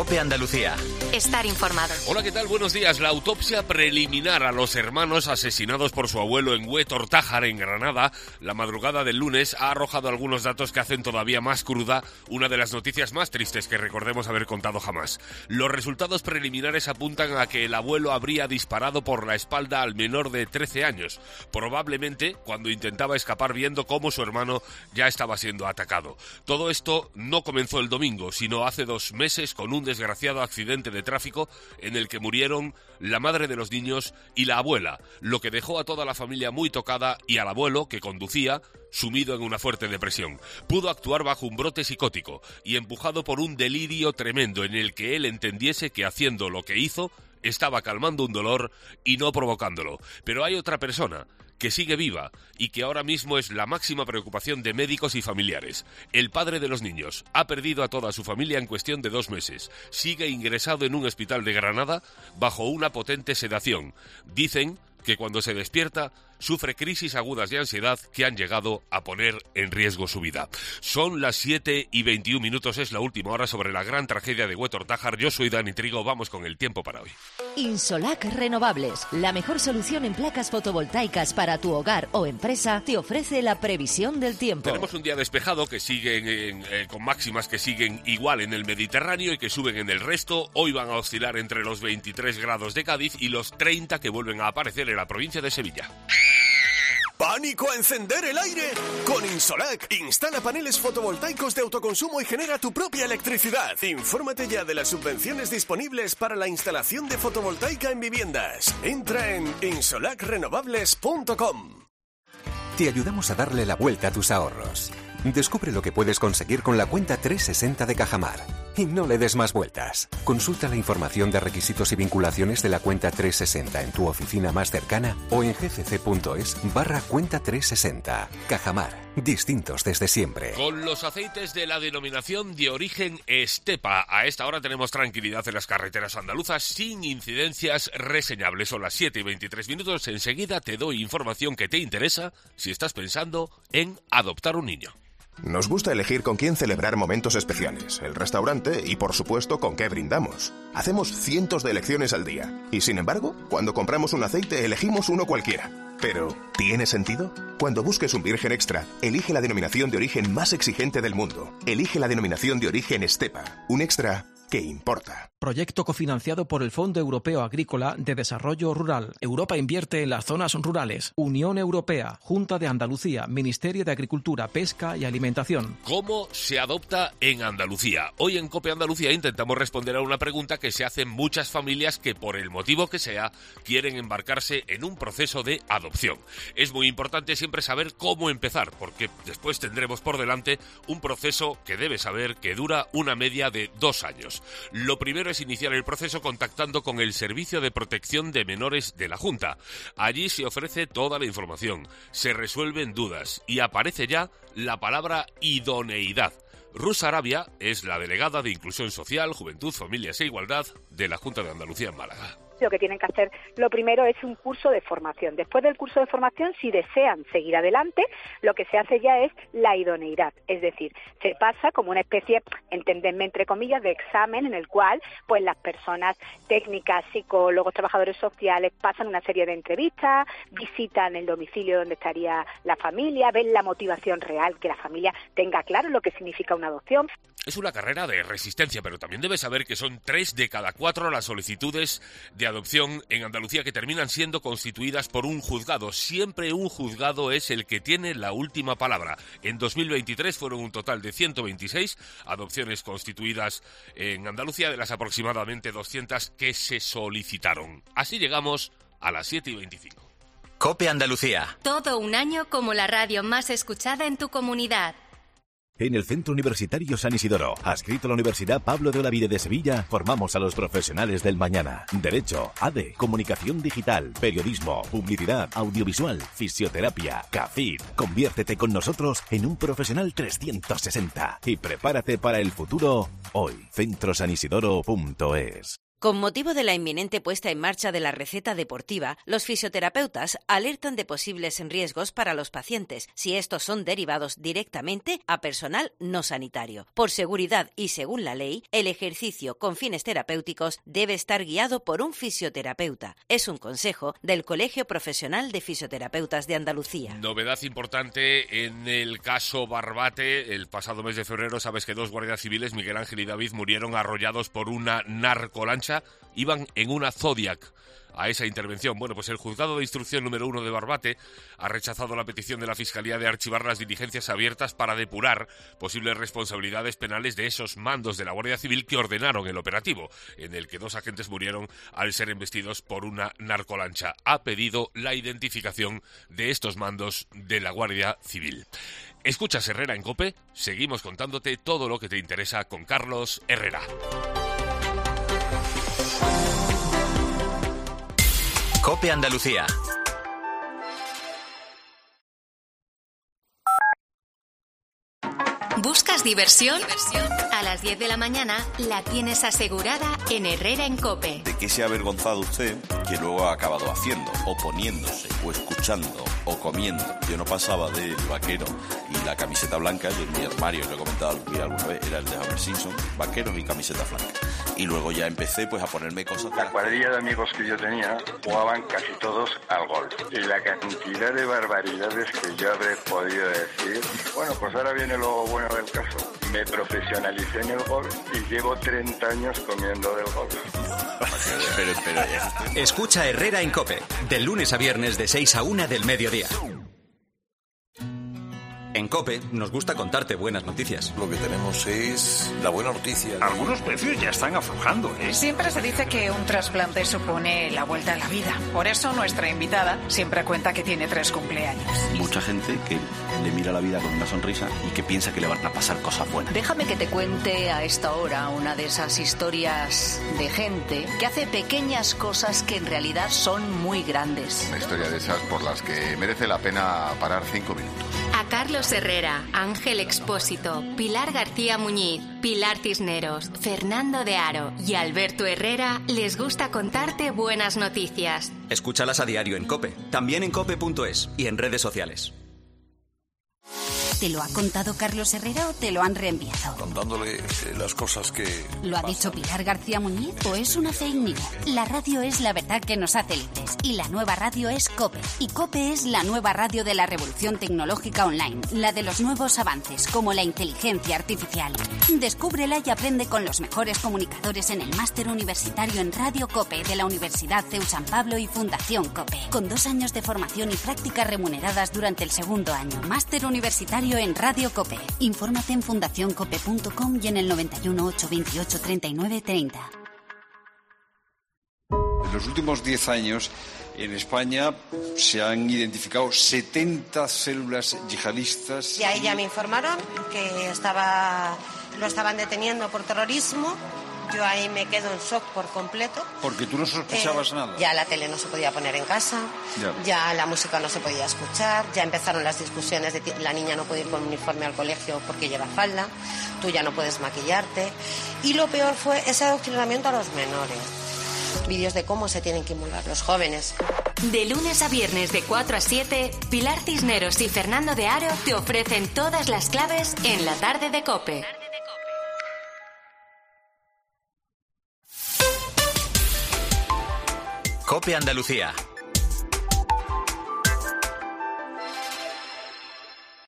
COPE Andalucía. Estar informado. Hola, ¿qué tal? Buenos días. La autopsia preliminar a los hermanos asesinados por su abuelo en Huetor-Tájar, en Granada, la madrugada del lunes, ha arrojado algunos datos que hacen todavía más cruda una de las noticias más tristes que recordemos haber contado jamás. Los resultados preliminares apuntan a que el abuelo habría disparado por la espalda al menor de 13 años, probablemente cuando intentaba escapar viendo cómo su hermano ya estaba siendo atacado. Todo esto no comenzó el domingo, sino hace 2 meses con un desgraciado accidente de tráfico en el que murieron la madre de los niños y la abuela, lo que dejó a toda la familia muy tocada y al abuelo, que conducía, sumido en una fuerte depresión. Pudo actuar bajo un brote psicótico y empujado por un delirio tremendo en el que él entendiese que haciendo lo que hizo estaba calmando un dolor y no provocándolo. Pero hay otra persona que sigue viva y que ahora mismo es la máxima preocupación de médicos y familiares. El padre de los niños ha perdido a toda su familia en cuestión de 2 meses. Sigue ingresado en un hospital de Granada bajo una potente sedación. Dicen que cuando se despierta sufre crisis agudas de ansiedad que han llegado a poner en riesgo su vida. Son las 7:21, es la última hora sobre la gran tragedia de Huetor-Tájar. Yo soy Dani Trigo, vamos con el tiempo para hoy. Insolac Renovables, la mejor solución en placas fotovoltaicas para tu hogar o empresa, te ofrece la previsión del tiempo. Tenemos un día despejado que sigue con máximas que siguen igual en el Mediterráneo y que suben en el resto. Hoy van a oscilar entre los 23 grados de Cádiz y los 30 que vuelven a aparecer en la provincia de Sevilla. ¡Pánico a encender el aire! Con Insolac, instala paneles fotovoltaicos de autoconsumo y genera tu propia electricidad. Infórmate ya de las subvenciones disponibles para la instalación de fotovoltaica en viviendas. Entra en insolacrenovables.com. Te ayudamos a darle la vuelta a tus ahorros. Descubre lo que puedes conseguir con la cuenta 360 de Cajamar. Y no le des más vueltas. Consulta la información de requisitos y vinculaciones de la cuenta 360 en tu oficina más cercana o en gcc.es/cuenta 360. Cajamar, distintos desde siempre. Con los aceites de la denominación de origen Estepa, a esta hora tenemos tranquilidad en las carreteras andaluzas sin incidencias reseñables. Son las 7:23. Enseguida te doy información que te interesa si estás pensando en adoptar un niño. Nos gusta elegir con quién celebrar momentos especiales, el restaurante y, por supuesto, con qué brindamos. Hacemos cientos de elecciones al día. Y, sin embargo, cuando compramos un aceite, elegimos uno cualquiera. Pero, ¿tiene sentido? Cuando busques un virgen extra, elige la denominación de origen más exigente del mundo. Elige la denominación de origen Estepa. Un extra que importa. Proyecto cofinanciado por el Fondo Europeo Agrícola de Desarrollo Rural. Europa invierte en las zonas rurales. Unión Europea, Junta de Andalucía, Ministerio de Agricultura, Pesca y Alimentación. ¿Cómo se adopta en Andalucía? Hoy en COPE Andalucía intentamos responder a una pregunta que se hacen muchas familias que, por el motivo que sea, quieren embarcarse en un proceso de adopción. Es muy importante siempre saber cómo empezar, porque después tendremos por delante un proceso que debes saber que dura una media de 2 años. Lo primero es iniciar el proceso contactando con el Servicio de Protección de Menores de la Junta. Allí se ofrece toda la información, se resuelven dudas y aparece ya la palabra idoneidad. Rusa Arabia es la delegada de Inclusión Social, Juventud, Familias e Igualdad de la Junta de Andalucía en Málaga. Lo que tienen que hacer, lo primero es un curso de formación. Después del curso de formación, si desean seguir adelante, lo que se hace ya es la idoneidad. Es decir, se pasa como una especie, entenderme entre comillas, de examen en el cual pues las personas técnicas, psicólogos, trabajadores sociales pasan una serie de entrevistas, visitan el domicilio donde estaría la familia, ven la motivación real, que la familia tenga claro lo que significa una adopción. Es una carrera de resistencia, pero también debes saber que son 3 de cada 4 las solicitudes de adopción en Andalucía que terminan siendo constituidas por un juzgado. Siempre un juzgado es el que tiene la última palabra. En 2023 fueron un total de 126 adopciones constituidas en Andalucía de las aproximadamente 200 que se solicitaron. Así llegamos a las 7:25. COPE Andalucía. Todo un año como la radio más escuchada en tu comunidad. En el Centro Universitario San Isidoro, adscrito a la Universidad Pablo de Olavide de Sevilla, formamos a los profesionales del mañana. Derecho, ADE, Comunicación Digital, Periodismo, Publicidad, Audiovisual, Fisioterapia, CAFID. Conviértete con nosotros en un profesional 360 y prepárate para el futuro hoy. centrosanisidoro.es. Con motivo de la inminente puesta en marcha de la receta deportiva, los fisioterapeutas alertan de posibles riesgos para los pacientes si estos son derivados directamente a personal no sanitario. Por seguridad y según la ley, el ejercicio con fines terapéuticos debe estar guiado por un fisioterapeuta. Es un consejo del Colegio Profesional de Fisioterapeutas de Andalucía. Novedad importante en el caso Barbate. El pasado mes de febrero, sabes que 2 guardias civiles, Miguel Ángel y David, murieron arrollados por una narcolancha. Iban en una Zodiac a esa intervención. Bueno, pues el Juzgado de Instrucción número 1 de Barbate ha rechazado la petición de la Fiscalía de archivar las diligencias abiertas para depurar posibles responsabilidades penales de esos mandos de la Guardia Civil que ordenaron el operativo, en el que 2 agentes murieron al ser embestidos por una narcolancha. Ha pedido la identificación de estos mandos de la Guardia Civil. Escuchas Herrera en COPE, seguimos contándote todo lo que te interesa con Carlos Herrera. COPE Andalucía. ¿Buscas diversión? A las 10 de la mañana la tienes asegurada en Herrera en COPE. ¿De qué se ha avergonzado usted que luego ha acabado haciendo, o poniéndose, o escuchando, o comiendo? Yo no pasaba del vaquero y la camiseta blanca, yo en mi armario, lo he comentado alguna vez, era el de Homer Simpson, vaqueros y camiseta blanca. Y luego ya empecé pues a ponerme cosas... La cuadrilla de amigos que yo tenía jugaban casi todos al golf. Y la cantidad de barbaridades que yo habré podido decir... Bueno, pues ahora viene lo bueno del caso. Me profesionalicé en el golf y llevo 30 años comiendo del golf. Pero Escucha Herrera en COPE, de lunes a viernes de 6 a 1 del mediodía. En COPE nos gusta contarte buenas noticias. Lo que tenemos es la buena noticia. Algunos precios ya están aflojando, ¿eh? Siempre se dice que un trasplante supone la vuelta a la vida. Por eso nuestra invitada siempre cuenta que tiene 3 cumpleaños. Mucha gente que le mira la vida con una sonrisa y que piensa que le van a pasar cosas buenas. Déjame que te cuente a esta hora una de esas historias de gente que hace pequeñas cosas que en realidad son muy grandes. Una historia de esas por las que merece la pena parar 5 minutos. A Carlos Herrera, Ángel Expósito, Pilar García Muñiz, Pilar Cisneros, Fernando de Aro y Alberto Herrera les gusta contarte buenas noticias. Escúchalas a diario en COPE, también en cope.es y en redes sociales. ¿Te lo ha contado Carlos Herrera o te lo han reenviado? Contándole las cosas que... ¿Lo ha dicho Pilar García Muñiz o es una fake news? La radio es la verdad que nos hace libres y la nueva radio es COPE. Y COPE es la nueva radio de la revolución tecnológica online, la de los nuevos avances como la inteligencia artificial. Descúbrela y aprende con los mejores comunicadores en el máster universitario en Radio COPE de la Universidad CEU San Pablo y Fundación COPE. Con 2 años de formación y prácticas remuneradas durante el 2º año. Máster universitario en Radio COPE. Infórmate en fundacioncope.com y en el 91 828 39 30. En los últimos 10 años, en España se han identificado 70 células yihadistas. Y ahí ya me informaron que lo estaban deteniendo por terrorismo. Yo ahí me quedo en shock por completo. Porque tú no sospechabas nada. Ya la tele no se podía poner en casa, ya la música no se podía escuchar, ya empezaron las discusiones de la niña no puede ir con uniforme al colegio porque lleva falda, tú ya no puedes maquillarte. Y lo peor fue ese adoctrinamiento a los menores. Vídeos de cómo se tienen que inmolar los jóvenes. De lunes a viernes de 4 a 7, Pilar Cisneros y Fernando de Aro te ofrecen todas las claves en la tarde de COPE. COPE Andalucía,